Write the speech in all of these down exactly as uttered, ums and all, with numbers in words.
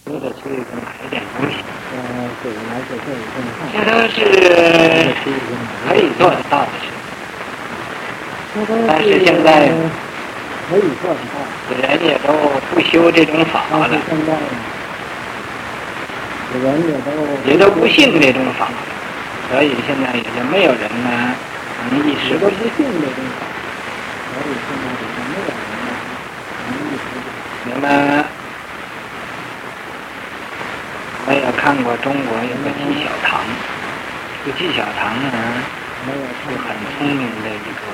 说的是买一点东西， 呃，给来给这一顿饭， 这都是可以做得到的事。但是现在可以做得到， 人也都不修这种法了， 现在人也都也都不信这种法，所以现在也就没有人呢能意识都不信这种法，所以现在也就没有人呢能意识。 你们没有看过中国有个纪晓堂？这个纪晓堂呢， 没有是很聪明的一个，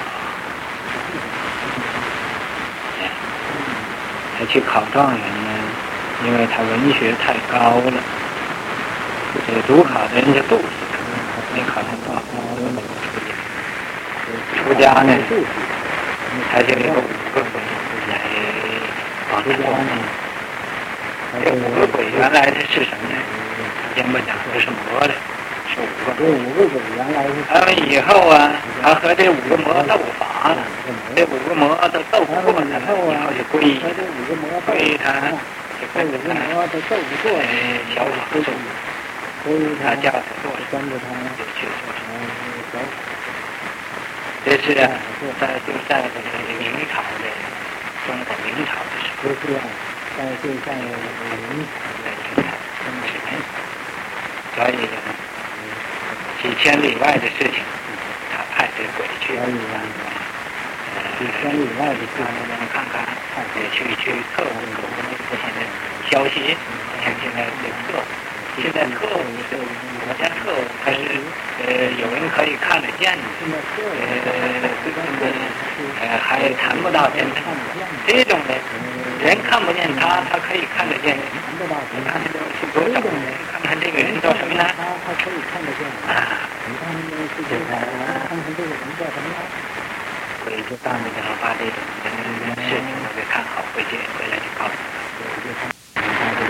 他去考状元呢，因为他文学太高了，这个主考的人就妒忌他，没考上状元，出家呢，他就有五个鬼来帮他过命。这五个鬼原来的是什么呢？先不讲，这是魔的，是五个这五个鬼原来是他们以后啊，他和这五个魔斗法了，这五个魔都斗不过他了，以后就归这五个魔归他，就这跟着他， 五个魔都斗不过， 哎，小法术， 所以他叫他做什么跟着他就去做什么。 小这是啊，在就在这个明朝的中国明朝的时候， 就是啊，在就在明在明朝中时代，所以呢，几千里外的事情，他派这鬼去， 所以啊，几千里外的事让他们看看，也去去测试各国那个现在消息，像现在这测，现在测是国家测，还是呃有人可以看得见的，呃最近呢呃还谈不到真正这种的，人看不见他，他可以看得见人，你看这个去多少人，看看这个人叫什么呢？ 他他可以看得见啊， 你看那个世界上，看看这个人叫什么样。 所以就当面就把这种事情都给看好，回去回来就告诉他。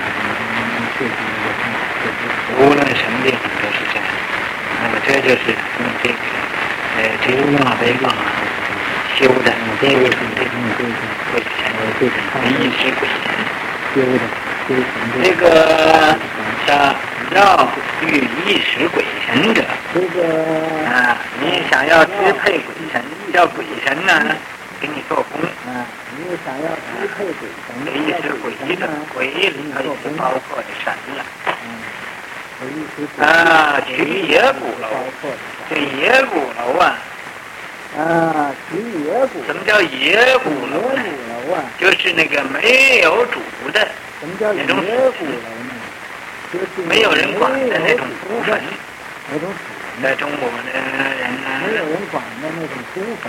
无论什么地方都是这样。那么这就是用这个呃这个大悲法修的，修成这种鬼神，一时鬼神。 修的修成这个叫要遇一时鬼神者， 这个啊，你想要支配鬼神，叫鬼神呢给你做工。 啊，你想要支配鬼神， 一时鬼的鬼里头已经包括的神了。啊，取野鼓楼，这野鼓楼啊， 啊，取野鼓， 什么叫野鼓楼呢？ 鼓楼啊， 就是那个没有主的什么叫野鼓楼呢？就是没有人管的那种孤坟。 那种在中国的人呢， 没有人管的那种孤坟。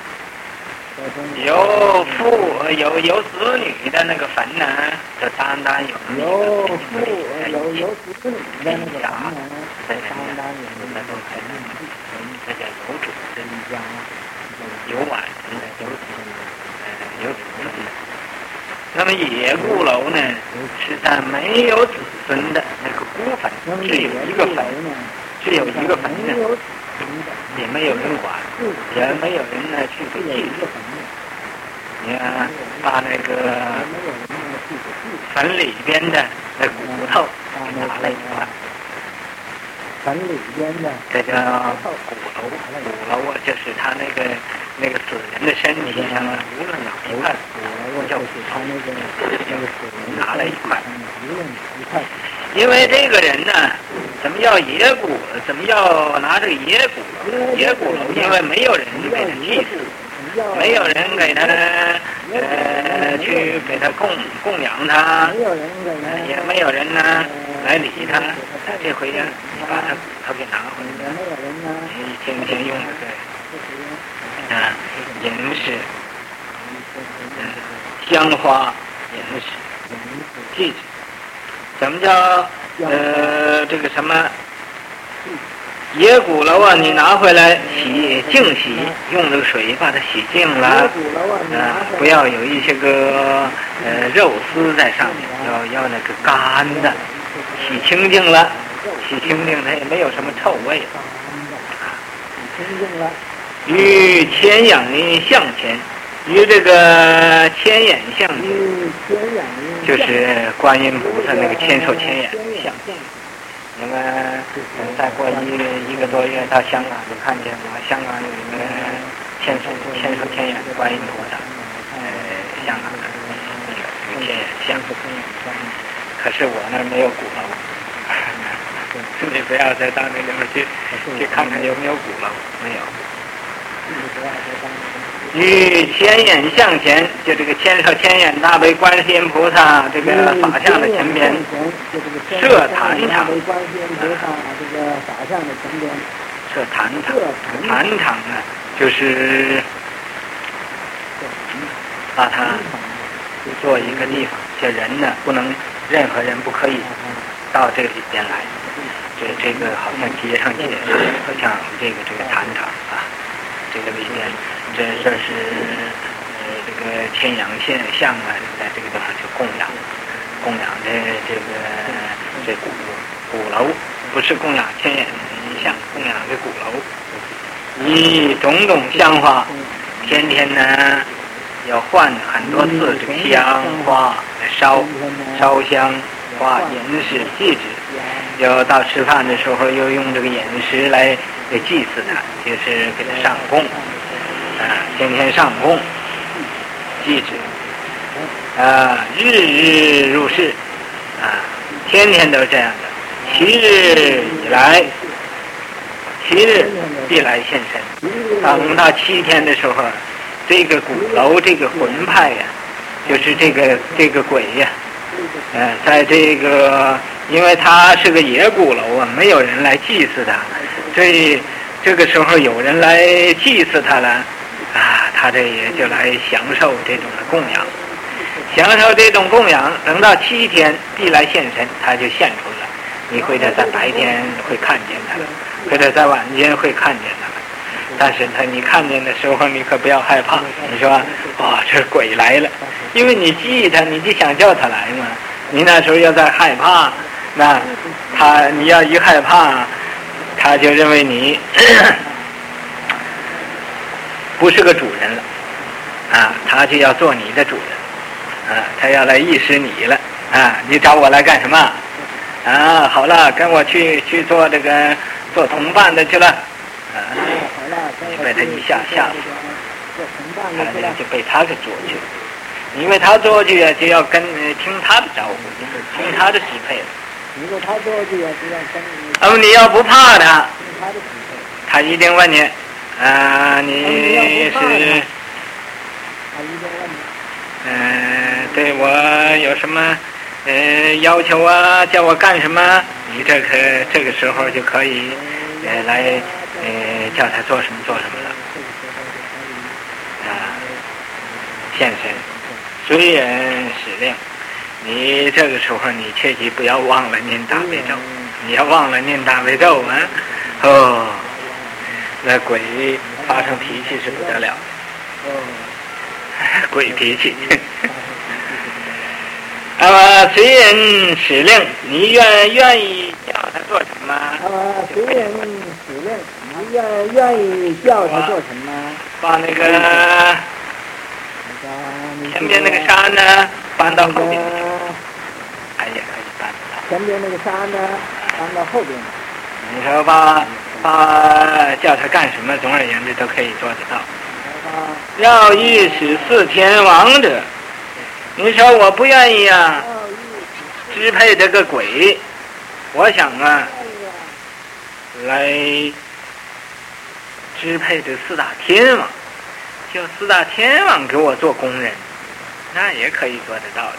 有父有有子女的那个坟呢，就单单有有父有有子女的那个坟呢， 这单单有那种坟，这叫有主的家， 有晚人的有主呃有子孙的。那么野孤楼呢，是在没有子孙的那个孤坟，只有一个坟，只有一个坟呢，也没有人管，也没有人呢去给祭祀。你看，把那个坟里边的那骨头给拿了一块， 坟里边的这叫骨头。骨头啊，就是他那个那个死人的身体上啊，无论哪一块骨头叫骨头，拿了一块。因为这个人呢，怎么叫野骨？怎么要拿这个野骨？野骨楼，因为没有人给他祭祀。没有人给他呃去给他供供养他，也没有人呢来理他。这回呀，你把他骨头给拿回来，你天天用的对啊，银饰，呃，香花银饰，记住，怎么叫呃这个什么？野鼓楼啊，你拿回来洗净洗，用这个水把它洗净了，啊、呃，不要有一些个呃肉丝在上面，要要那个干的，洗清净了，洗清净它也没有什么臭味了。洗清净了。与前仰向前， 与这个千眼相结，就是观音菩萨那个千手千眼相。你们再过一一个多月到香港，就看见我香港有一个千手千手千眼的观音菩萨，呃，香港的那个那个千眼像。可是我那儿没有鼓楼，你不要再到那里面去去看看有没有鼓楼，没有。与千眼向前，就这个千手千眼大悲观世音菩萨这个法像的前边设坛场，设坛场，坛场呢就是把它做一个地方，这人呢不能任何人不可以到这里边来。这这个好像街上解释，好像这个这个坛场啊，这个里边，这这是呃这个千阳现象啊，在这个地方就供养，供养的这个这鼓鼓楼，不是供养千眼像，供养这鼓楼，以种种香花，天天呢要换很多次这个香花来烧，烧香花饮食祭祀。有到吃饭的时候，又用这个饮食来来祭祀他，就是给他上供，啊，天天上供，祭祀，啊，日日入世，啊，天天都这样的。七日以来，七日必来现身。等到七天的时候，这个鼓楼这个魂派呀、啊，就是这个这个鬼呀、啊，呃，在这个。因为他是个野鼓楼啊，没有人来祭祀他，所以这个时候有人来祭祀他了，啊，他这也就来享受这种的供养，享受这种供养，等到七天必来现身，他就现出了。你或者在白天会看见他，或者在晚间会看见他，但是他你看见的时候，你可不要害怕，你说哦，这鬼来了，因为你记他，你就想叫他来嘛，你那时候要在害怕。那他你要一害怕，他就认为你不是个主人了，啊，他就要做你的主人，啊，他要来意识你了，啊，你找我来干什么？啊，好了，跟我去去做这个做同伴的去了，啊，你被他一下吓死，他就被他给捉去了，因为他捉去啊，就要跟听他的招呼，听他的支配了。 如果他做这个，就要跟你。 那么你要不怕他，他一定问你，啊，你是， 他一定问你， 嗯、呃，对我有什么呃要求啊？叫我干什么？你这个这个时候就可以呃来呃叫他做什么做什么了，啊，现身，随人使令。你这个时候，你切记不要忘了念大悲咒。你要忘了念大悲咒啊，哦，那鬼发生脾气是不得了的，鬼脾气。那么随人使令，你愿愿意叫他做什么？ 那么随人使令，你愿愿意叫他做什么？ 把那个前边那个山呢搬到后边。哎呀，可以搬到前边那个山呢，搬到后边。 你说吧，把叫他干什么，总而言之都可以做得到。要欲使四天王者，你说我不愿意啊，支配这个鬼，我想啊，来支配这四大天王，叫四大天王给我做工人，那也可以做得到的。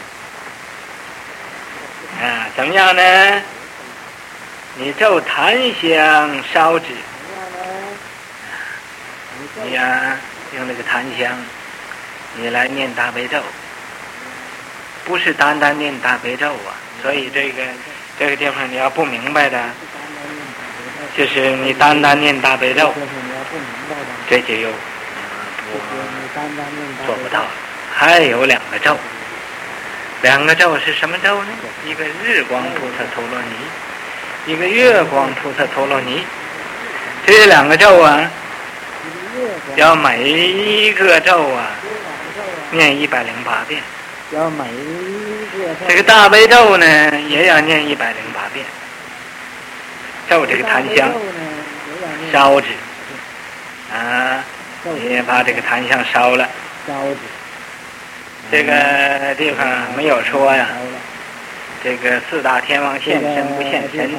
啊，怎么样呢？你咒檀香烧纸，你呀用那个檀香，你来念大悲咒，不是单单念大悲咒啊。所以这个这个地方你要不明白的，就是你单单念大悲咒，这就有做不到。还有两个咒。两个咒是什么咒呢？一个日光菩萨陀罗尼，一个月光菩萨陀罗尼。这两个咒啊，要每一个咒啊， 念一百零八遍。 要每一个这个大悲咒呢，也要念一百零八遍。咒这个檀香，烧纸，啊，也把这个檀香烧了。 烧纸。 这个地方没有说呀，这个四大天王现身不现身。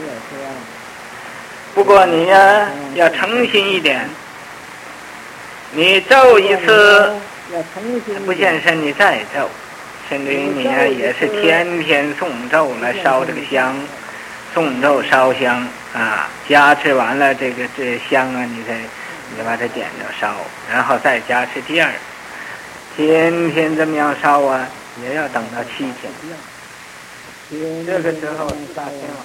不过你呀，要诚心一点，你咒一次不现身，你再咒，甚至于你呀也是天天诵咒来烧这个香，诵咒烧香啊，加持完了这个这香啊，你再你把它点着烧，然后再加持第二，天天这么样烧啊，也要等到七天。这个时候四大天王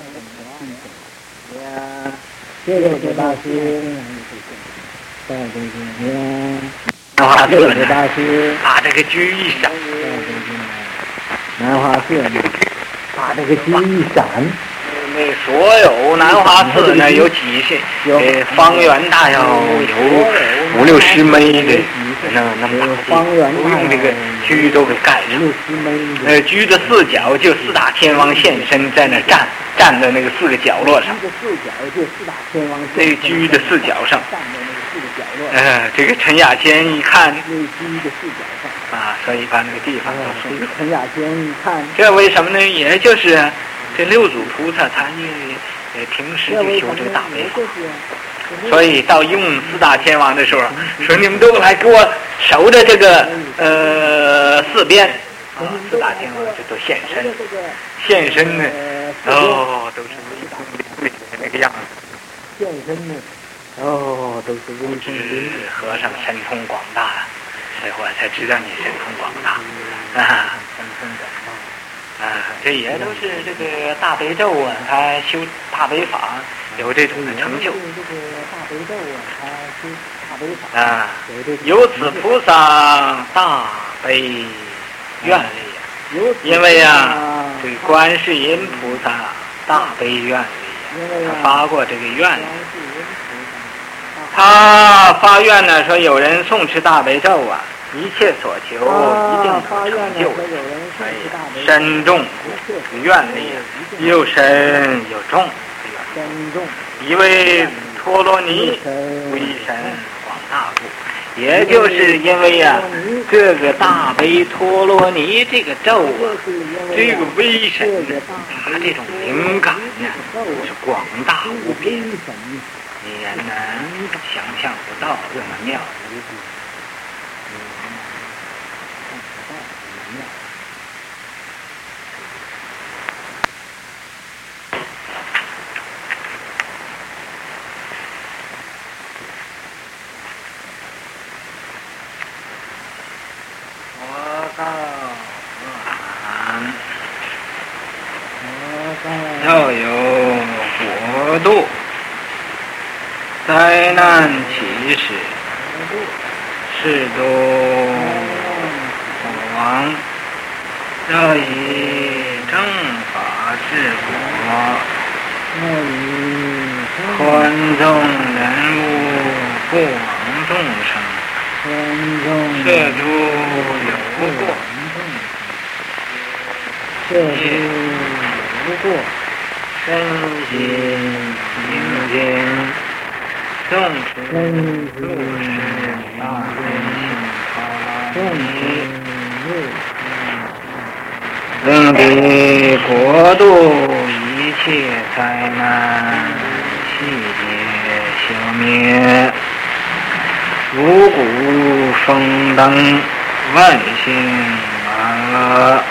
呀， 这个是大师，对对对， 南华寺呢，大师把这个居一闪， 南华寺把这个居一闪， 那所有南华寺呢有几十，呃，方圆大要有五六十枚的，那那么大，都用这个居都给盖上。呃，居的四角就四大天王现身在那站。站在那个四个角落上，这个居的四角上，呃，这个陈雅仙一看，啊，所以把那个地方都送出。 陈雅仙一看， 这为什么呢？也就是这六祖菩萨他也平时就修这个大悲法，所以到用四大天王的时候，说你们都来给我守着这个呃四边。啊，四大天王就都现身，现身呢，哦，都是威风凛凛的那个样子。 现身呢，哦，都是威风凛凛。 和尚神通广大，所以我才知道你神通广大啊，神通广大啊，这也都是这个大悲咒啊，他修大悲法有这种的成就。 这个大悲咒啊，他修大悲法啊，由此菩萨大悲。愿力，因为呀、啊，这个观世音菩萨大悲愿力，他发过这个愿力。他发愿呢，说有人诵持大悲咒啊，一切所求一定能成就。哎，深重这个愿力又深又重，一位陀罗尼威神广大故。也就是因为呀、啊，这个大悲陀罗尼这个咒啊，这个威神，它这种灵感呢，是广大无边，你人呢想象不到这么妙。要有国度，灾难起时，世都火亡，要以正法治国，宽纵人物，不枉众生，摄诸有过， 摄诸有过。 身心清净，众持入世大悲心，令彼国度一切灾难悉皆消灭，五谷丰登，万幸安乐。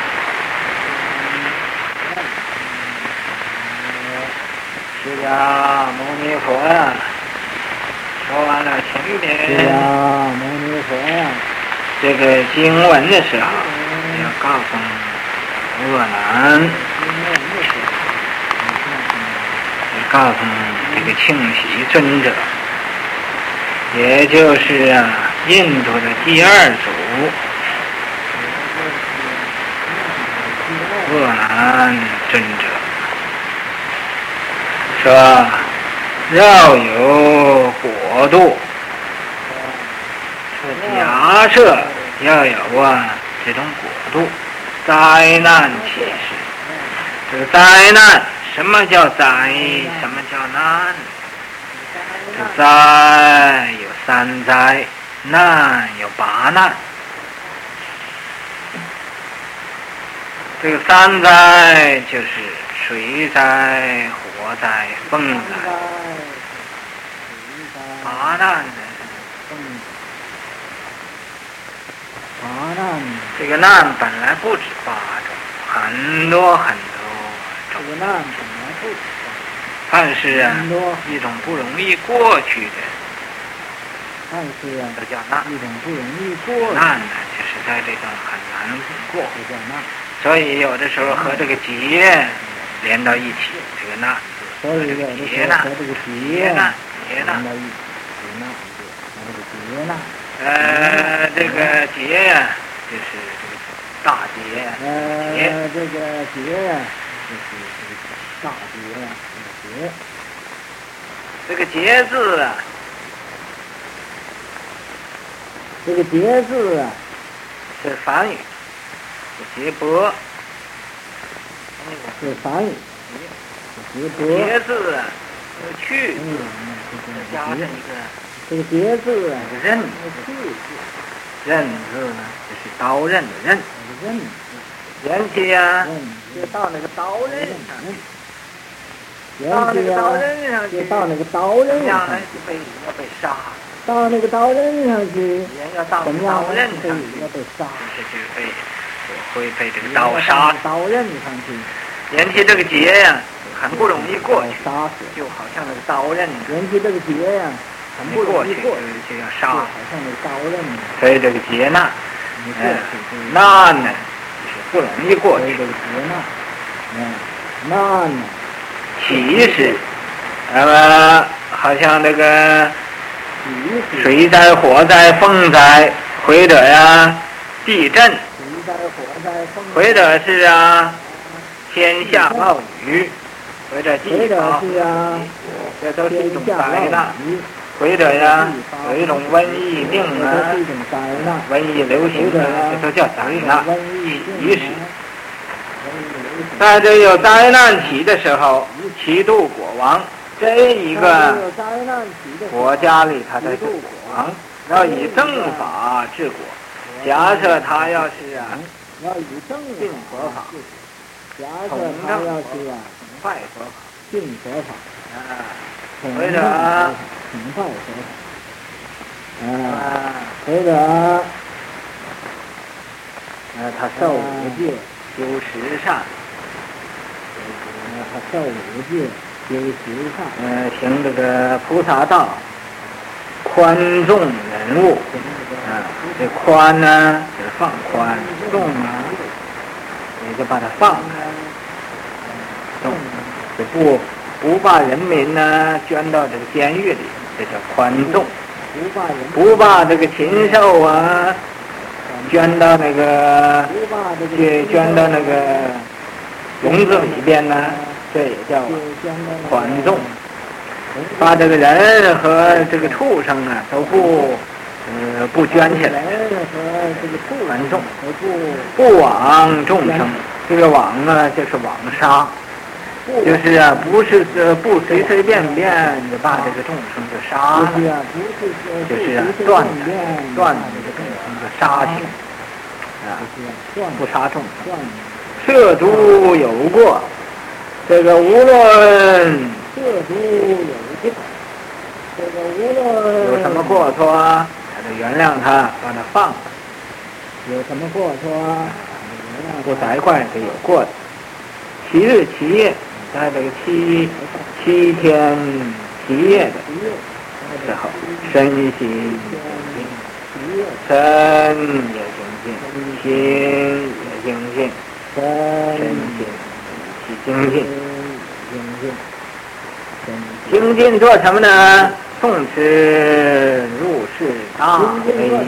释迦牟尼佛呀，说完了前边释迦牟尼佛呀， 这个经文的时候，要告诉恶男，也告诉这个庆喜尊者，也就是啊印度的第二祖恶男尊者。说要有国度，说假设要有啊这种国度。灾难启示，这个灾难，什么叫灾？什么叫难？这个灾有三灾，难有八难。这个三灾就是水灾、火灾、风灾。八难呢？ 八难， 这个难本来不止八种，很多很多种。 这个难本来不止但是啊， 很多一种不容易过去的， 但是啊， 都叫难。 一种不容易过的， 难呢，就是在这种很难过， 就叫难。 所以有的时候和这个劫连到一起，这个难字， 所以有的时劫难， 候和这个劫劫难，劫难。 连到一起，劫难就和这个劫难。 呃，这个劫呀，就是这个大劫呀，劫。 呃，这个劫呀，就是这个大劫呀，这个劫。 这个劫字啊， 这个劫字啊， 是梵语，是劫波。 是梵语，是劫波。 劫字啊，这个去嗯， 字这个劫， 加上一个这个劫字啊， 刃， 去字， 刃字呢，就是刀刃的刃。 这个刃， 人气呀， 刃， 就到那个刀刃上去， 刃， 到那个刀刃刃上去， 就到那个刀刃将上来就被要被杀， 到那个刀刃上去， 人要到怎么样刀刃被上去， 要被杀， 这就被会被这个刀杀。 刀刃上去， 人气这个劫呀，很不容易过去， 杀死。 就好像那个刀刃， 人气这个劫呀，很不过去容易过， 就就要就杀， 好像那个刀刃， 所以这个劫难， 你过哎去就， 难呢是不容易过去所以这。个劫难，嗯，难呢， 起是，那么好像这个起是水灾、火灾、风灾，或者呀地震， 水灾、火灾、风灾， 或者是啊天下暴雨，或者或者地方是啊， 这都是一种天下灾难。 暴雨， 或者呀有一种瘟疫病这啊都是一，种灾难。 瘟疫流行啊，这都叫灾难。 瘟疫起始，在这有灾难起的时候，七度国王这一个国家里，他才是国王，要以正法治国。假设他要是啊要以正信佛法， 假设他要是啊拜佛法信佛法， 啊， 崇或者拜崇拜佛法，啊， 啊或者呃他受五戒，修十善， 他受五戒，修十善， 呃行这个菩萨道，宽重人物。啊，这宽呢就是放宽，重呢也就把它放开，重就不不把人民呢捐到这个监狱里，这叫宽重； 不把人不把这个禽兽啊捐到那个不把这个去捐到那个笼子里边呢，这也叫宽重。把这个人和这个畜生啊都不。呃，不捐起来，宽重，不枉众生。这个枉啊，就是枉杀，就是啊，不是呃不随随便便就把这个众生就杀了，就是啊断断这个众生的杀性啊，不杀众生。涉诸有过，这个无论涉诸有过，这个无论有什么过错啊。就原谅他，把他放了。 有什么过错啊？ 不责怪是有过的。七日七夜，在这个七七天七夜的时候，身心身也精进，心也精进，身心去精进，精进做什么呢？诵持入世大悲心，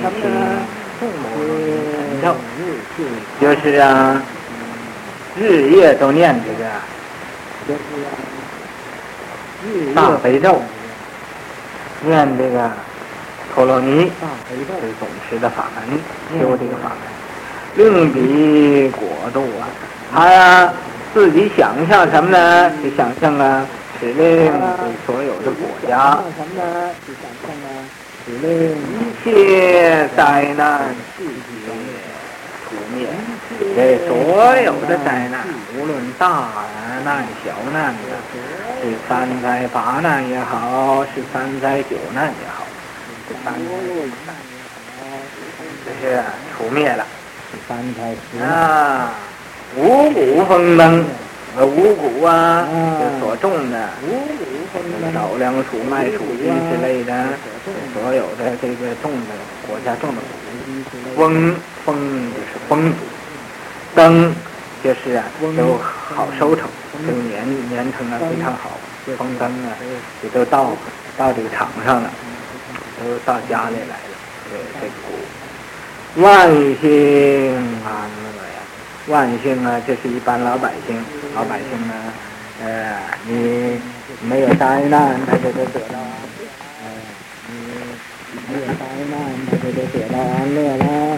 成就，就是啊，日夜都念这个大悲咒，念这个陀罗尼是总持的法门，修这个法门。令彼果度啊，他呀自己想象什么呢？就想象啊，使令所有的国家什么呢？就想象啊，使令一切灾难世界除灭。这所有的灾难，无论大难小难的，是三灾八难也好，是三灾九难也好，是三灾九难也好，这是除灭了。三灾十啊，五谷丰登，呃，五谷啊，这所种的五谷丰登，稻粱黍麦黍稷之类的，所有的这个种的国家种的谷，丰丰就是丰足，登就是啊都好收成，这个年年成啊非常好，丰登啊也都到到这个场上了，都到家里来了，这这个谷。万姓安乐呀，万姓啊，这是一般老百姓，老百姓呢，呃，你没有灾难，他就得得到，呃，你没有灾难，他就得得到安乐了。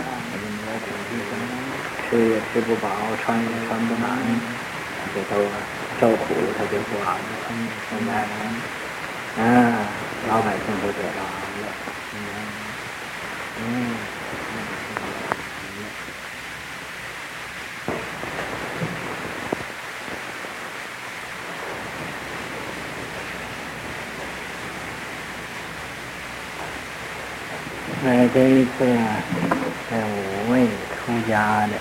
吃也吃不饱，穿也穿不满，这都受苦，他就不安乐。现在呢，嗯，老百姓都得到安乐，嗯。嗯那这一次啊，这五位出家的，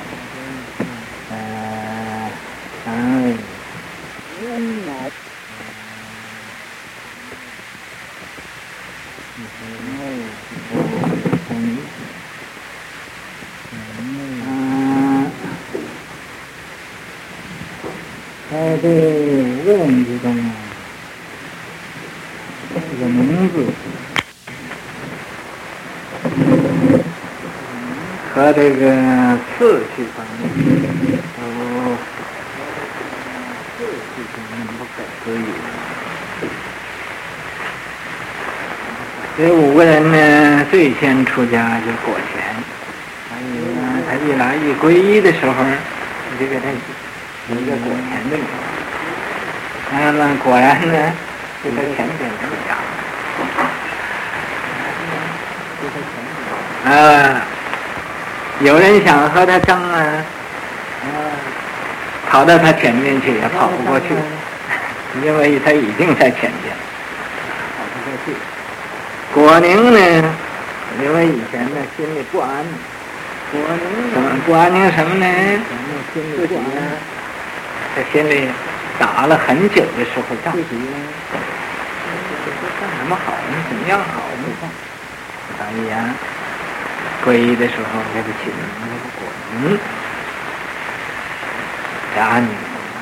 呃，三位，在这五个人之中啊，这个名字和这个次序方面都次序方面不可思议。这五个人呢，最先出家就果前，所以呢，他一来一皈依的时候，你就给他有一个果前的名字。那么果然呢，就在前边出家。啊，有人想和他争啊，跑到他前面去也跑不过去，因为他已经在前边，跑不过去。果宁呢，因为以前呢心里不安，果宁怎么不安宁什么呢？自己呢，在心里打了很久的时候仗，自己呢，干什么好呢？怎么样好呢？所以呀，皈依的时候给他起名那个果宁，家宁，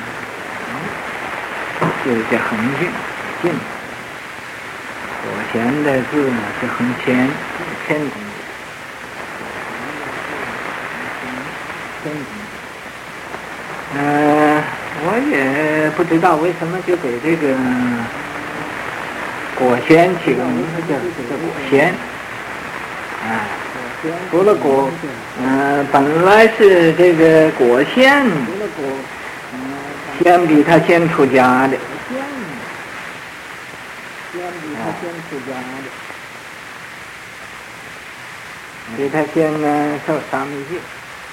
就是这横进进。果前的字呢是横千，千公里，千公里。呃，我也不知道为什么就给这个果仙起个名字叫这个果仙，啊，除了果，呃，本来是这个果仙，先比他先出家的。先出家的，给他先呢受沙弥戒，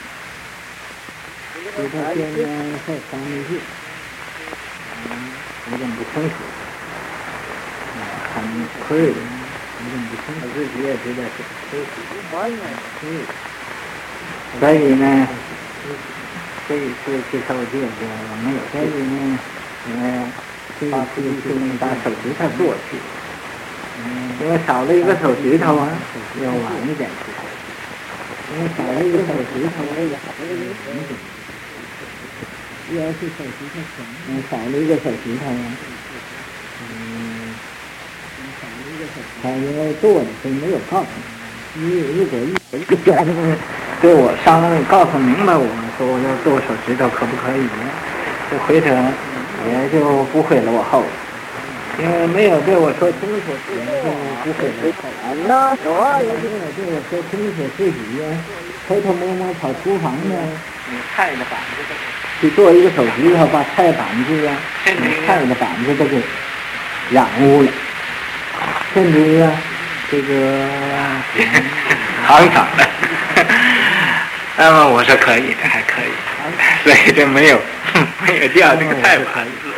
给他先呢受沙弥戒，嗯，有点不清楚，啊，很亏的，有点不清楚，自己也知道是亏亏，所以呢，这一次去受戒就没有，所以呢，呃，这一次就把手指头做去。因为少了一个手指头啊，要晚一点去。因为少了一个手指头，也少了一个手指头。要是手指头少，嗯，少了一个手指头啊，嗯，少了一个手指头。他因为做的所以没有告诉你，你如果一个家那个对我商量告诉明白我说我要做手指头可不可以？这回头也就不会落后了。 因为没有对我说清楚，自己就不会来。 那说没有对我说清楚，自己偷偷摸摸跑厨房呢， 菜的板子去做一个手指头，把菜板子啊，菜的板子都给染污了，甚至啊，这个行长的。那么我说可以的，还可以，所以就没有没有掉这个菜板子。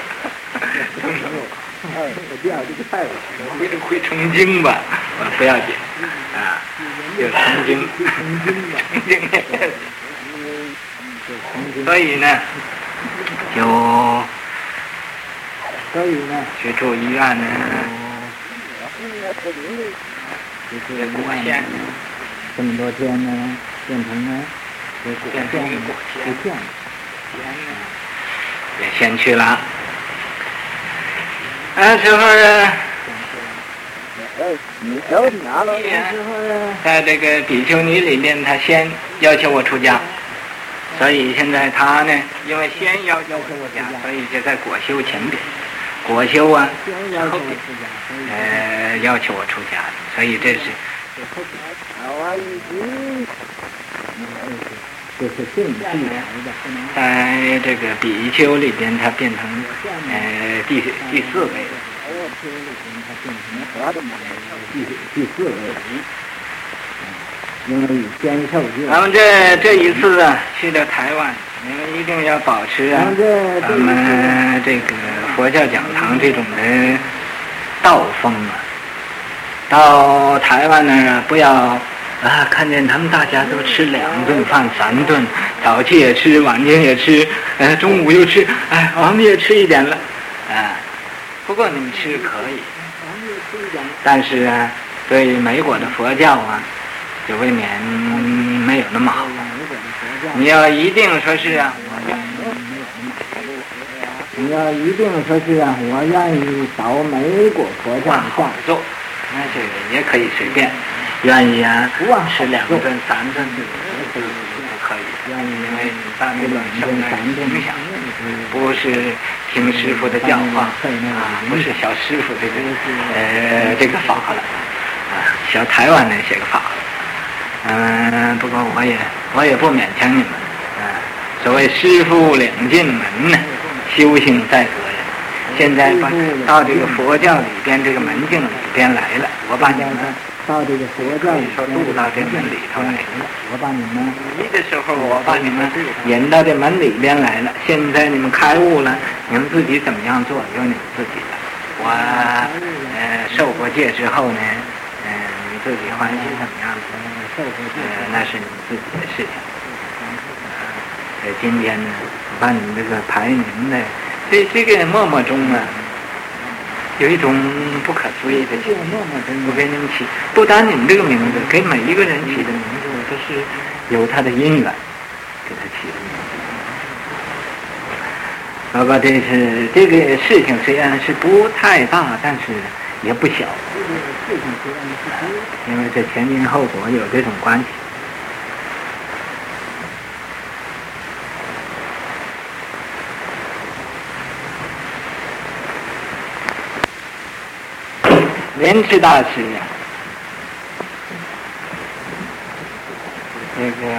没有掉这个菜板， 会会成精吧？不要紧啊，就成精，成精也不要紧。所以呢，就所以呢， 去住医院呢， 就是果线， 这么多天呢，变成了这果变成一个果线， 线， 线呢也先去了。那时候呢， 你都拿了那时候呢， 在这个比丘尼里面，他先要求我出家。所以现在他呢，因为先要求我出家，所以就在果修前边，果修啊后边，呃要求我出家，所以这是就是定地来的， 在这个比丘里边，它变成呃第第四位了。 第第四位。因为先受戒。 咱们这这一次啊，去到台湾，你们一定要保持啊，咱们这个佛教讲堂这种的道风啊。到台湾那儿啊，不要啊，看见他们大家都吃两顿饭、三顿，早期也吃，晚间也吃，呃，中午又吃，哎，我们也吃一点了，啊，不过你们吃可以，但是啊，对美国的佛教啊。就未免没有那么好。你要一定说是啊， 你要一定说是啊，我愿意到美国佛教下做，那这个也可以随便，愿意啊，吃两顿三顿都可以，因为你在那个受那影响，不是听师傅的教化啊，不是小师傅这个呃这个法了啊，小台湾那些个法。嗯，不过我也我也不勉强你们，啊，所谓师父领进门呢，修行在个人。现在把到这个佛教里边这个门径里边来了，我把你们到这个佛教里说渡到这门里头来了。 我把你们移的时候，我把你们引到这门里边来了。现在你们开悟了，你们自己怎么样做，由你们自己的。我呃受过戒之后呢，嗯、呃，你们自己欢喜怎么样子？呃，那是你们自己的事情。呃，今天呢，把你们这个排名的，这这个默默中啊，有一种不可思议的情绪。我给你们起，不单你们这个名字，给每一个人起的名字，我都是有他的因缘，给他起的名字。包括这是这个事情虽然是不太大，但是也不小。因为这前因后果有这种关系。莲池大师呀，这个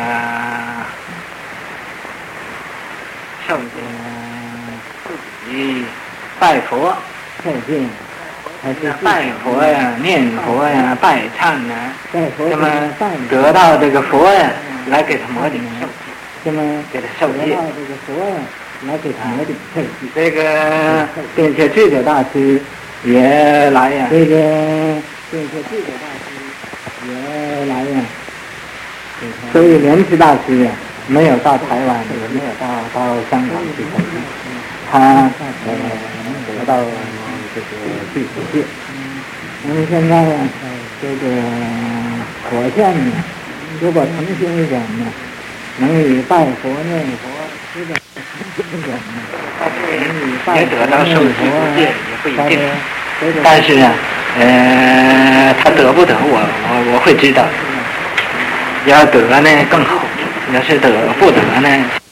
受戒自己拜佛受戒。 还是拜佛呀、念佛呀、拜忏呐， 那么得到这个佛呀，来给他摩顶受戒， 那么给他受戒。 得到这个佛呀，来给他摩顶受戒。 这个并且智者大师也来呀， 这个并且智者大师也来呀。 所以莲池大师呀，没有到台湾，也没有到到香港去受戒，他呃得到。这个具体戒，那么现在呢，这个火线呢，如果诚心一点呢，能以拜佛念佛，这个一点呢，也得到受持戒也不一定，但是呢，呃，他得不得我我我会知道，要得呢更好，要是得不得呢。